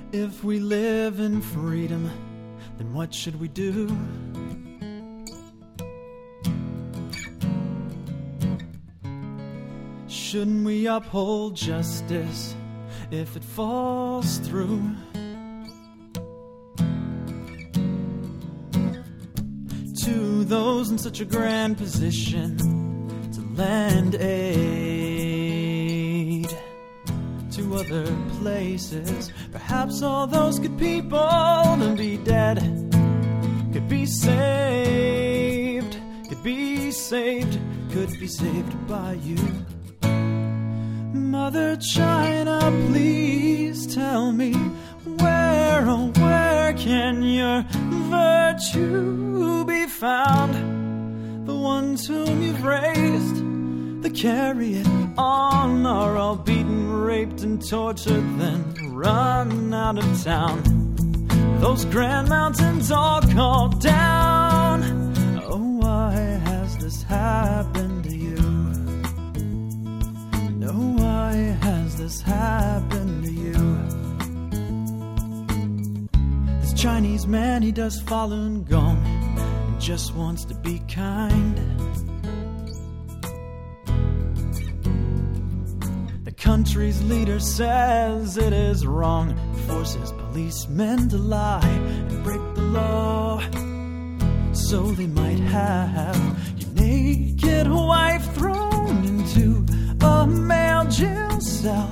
If we live in freedom, then what should we do? Shouldn't we uphold justice if it falls through? To those in such a grand position to lend aid to other places, perhaps all those good people to be dead could be saved, could be saved, could be saved by you. Mother China, please tell me, where, oh where can your virtue be found? The ones whom you've raised, that carry it on, are all beaten, raped, and tortured, then run out of town. Those grand mountains all called down. Oh, why has this happened to you? No, why has this happened to you? This Chinese man, he does Falun Gong and just wants to be kind. The country's leader says it is wrong, forces policemen to lie and break the law, so they might have your naked wife thrown into a male jail cell.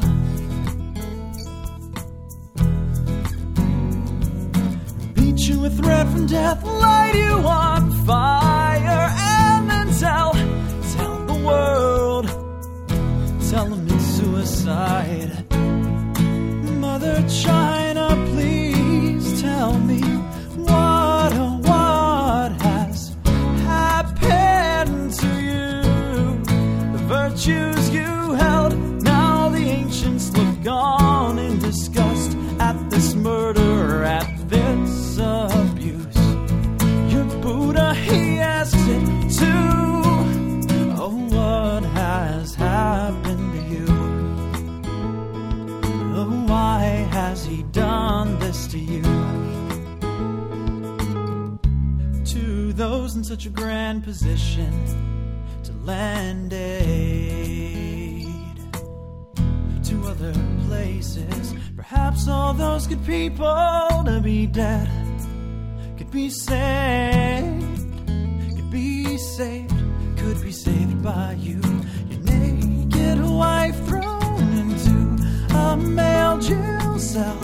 Beat you with threat from death, light you on fire, and then tell the world, tell them it's suicide. Mother China, please tell me, what has happened to you? The virtues you held, now the ancients look on in disgust at this murder, at this abuse. Your Buddha, he asks it too. Oh, what has happened to you? Oh, why has he done this to you? To those in such a grand position to lend aid to other places, perhaps all those good people to be dead could be saved, could be saved, could be saved by you. Your naked wife thrown into a male jail cell.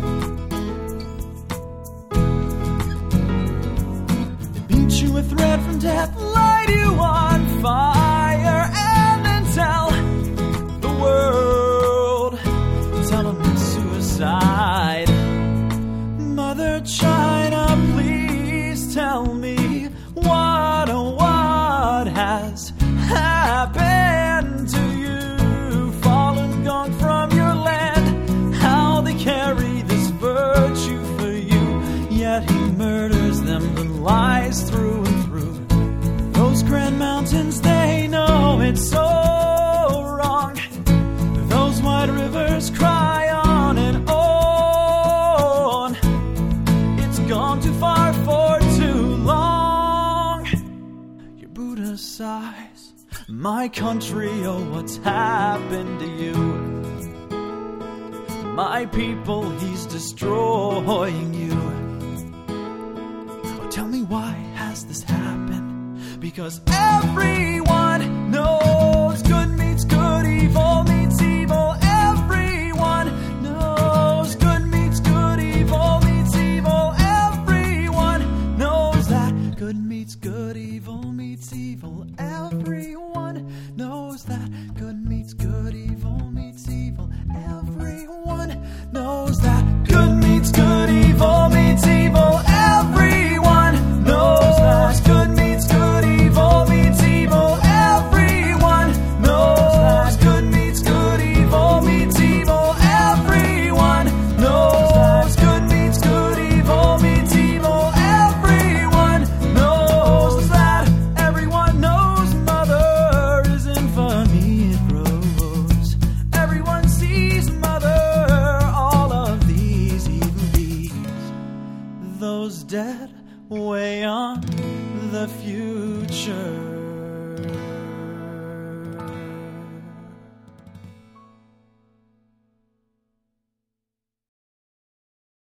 They beat you with threat from death, light you on fire, and then tell the world, tell them it's suicide. Mother China, please tell me, what has happened to you? Fallen, gone from your land, how they carry this virtue for you, yet he murders them, then lies through and through. Those grand mountains, they know it's so wrong. Those wide rivers cry on and on. It's gone too far for too long. Your Buddha sighs, my country, oh, what's happened to you? My people, he's destroying you. Oh, tell me, why has this happened? Because everyone knows good meets good, evil meets evil. Everyone knows good meets good, evil meets evil. Everyone knows that good meets good, evil meets evil. Everyone knows that good meets good, evil meets evil. Everyone knows that good meets good, evil meets evil. Everyone knows that good meets good, evil meets evil. Everyone knows those dead way on the future.